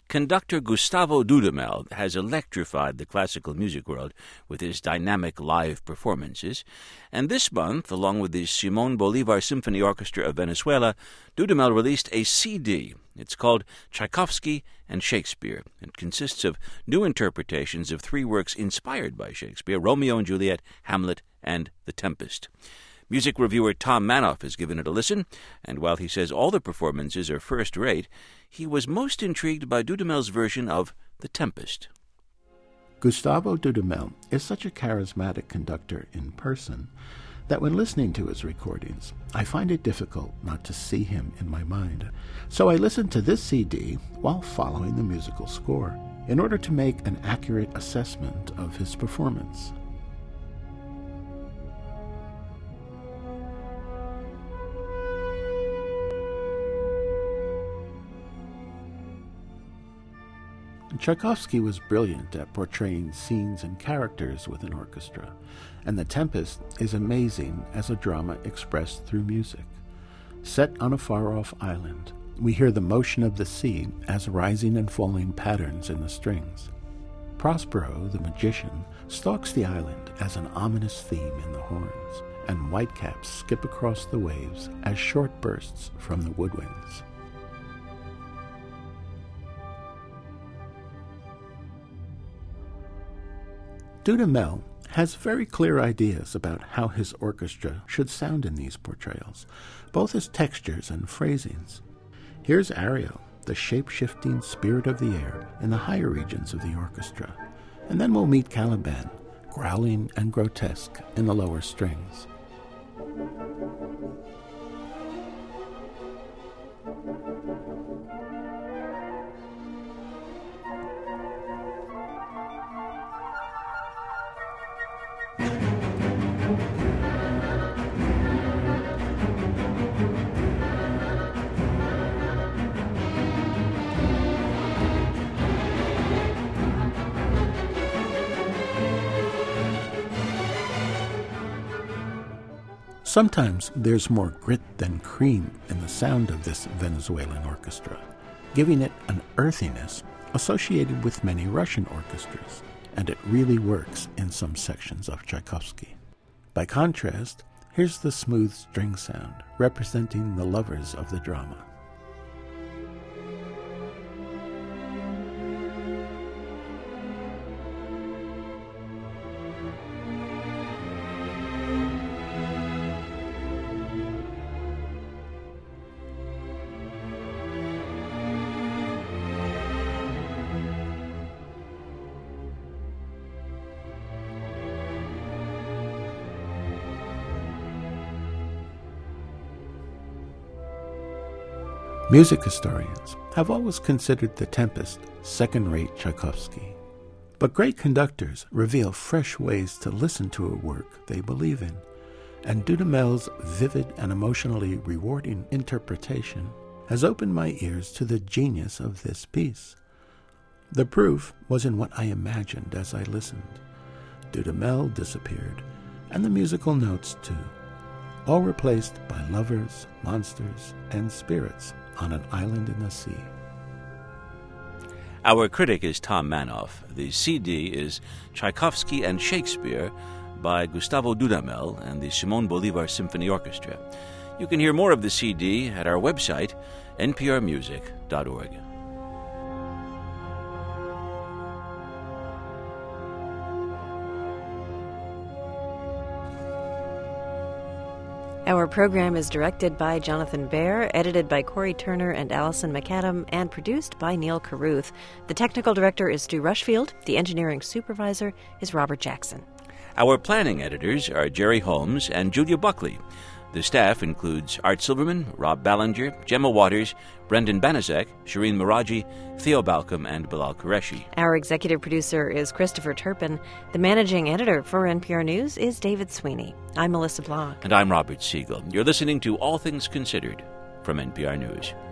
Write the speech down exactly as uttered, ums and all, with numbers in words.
Conductor Gustavo Dudamel has electrified the classical music world with his dynamic live performances, and this month, along with the Simón Bolívar Symphony Orchestra of Venezuela, Dudamel released a C D. It's called Tchaikovsky and Shakespeare. It consists of new interpretations of three works inspired by Shakespeare: Romeo and Juliet, Hamlet, and The Tempest. Music reviewer Tom Manoff has given it a listen, and while he says all the performances are first-rate, he was most intrigued by Dudamel's version of The Tempest. Gustavo Dudamel is such a charismatic conductor in person that when listening to his recordings, I find it difficult not to see him in my mind. So I listened to this C D while following the musical score in order to make an accurate assessment of his performance. Tchaikovsky was brilliant at portraying scenes and characters with an orchestra, and The Tempest is amazing as a drama expressed through music. Set on a far-off island, we hear the motion of the sea as rising and falling patterns in the strings. Prospero, the magician, stalks the island as an ominous theme in the horns, and whitecaps skip across the waves as short bursts from the woodwinds. Dudamel has very clear ideas about how his orchestra should sound in these portrayals, both as textures and phrasings. Here's Ariel, the shape-shifting spirit of the air in the higher regions of the orchestra, and then we'll meet Caliban, growling and grotesque in the lower strings. Sometimes there's more grit than cream in the sound of this Venezuelan orchestra, giving it an earthiness associated with many Russian orchestras, and it really works in some sections of Tchaikovsky. By contrast, here's the smooth string sound representing the lovers of the drama. Music historians have always considered The Tempest second-rate Tchaikovsky, but great conductors reveal fresh ways to listen to a work they believe in, and Dudamel's vivid and emotionally rewarding interpretation has opened my ears to the genius of this piece. The proof was in what I imagined as I listened. Dudamel disappeared, and the musical notes too, all replaced by lovers, monsters, and spirits on an island in the sea. Our critic is Tom Manoff. The C D is Tchaikovsky and Shakespeare by Gustavo Dudamel and the Simón Bolívar Symphony Orchestra. You can hear more of the C D at our website, n p r music dot org. Our program is directed by Jonathan Baer, edited by Corey Turner and Allison McAdam, and produced by Neil Carruth. The technical director is Stu Rushfield. The engineering supervisor is Robert Jackson. Our planning editors are Jerry Holmes and Julia Buckley. The staff includes Art Silverman, Rob Ballinger, Gemma Waters, Brendan Banaszak, Shireen Meraji, Theo Balcom, and Bilal Qureshi. Our executive producer is Christopher Turpin. The managing editor for N P R News is David Sweeney. I'm Melissa Block. And I'm Robert Siegel. You're listening to All Things Considered from N P R News.